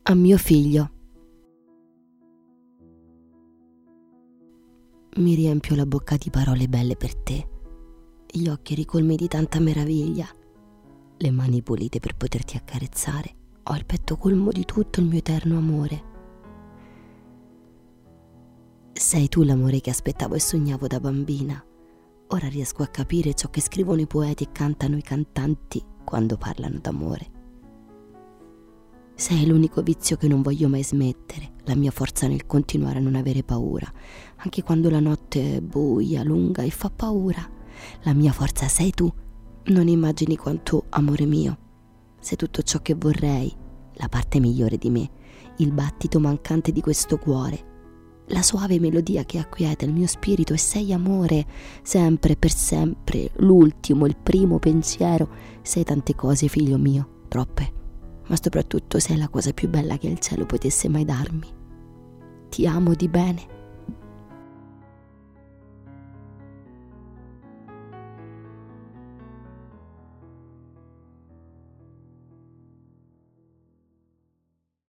A mio figlio. Mi riempio la bocca di parole belle per te, gli occhi ricolmi di tanta meraviglia, le mani pulite per poterti accarezzare, ho il petto colmo di tutto il mio eterno amore. Sei tu l'amore che aspettavo e sognavo da bambina. Ora riesco a capire ciò che scrivono i poeti e cantano i cantanti quando parlano d'amore. Sei l'unico vizio che non voglio mai smettere, la mia forza nel continuare a non avere paura, anche quando la notte è buia, lunga e fa paura. La mia forza sei tu, non immagini quanto, amore mio, sei tutto ciò che vorrei, la parte migliore di me, il battito mancante di questo cuore, la suave melodia che acquieta il mio spirito e sei amore, sempre, per sempre, l'ultimo, il primo pensiero, sei tante cose, figlio mio, troppe. Ma soprattutto sei la cosa più bella che il cielo potesse mai darmi. Ti amo di bene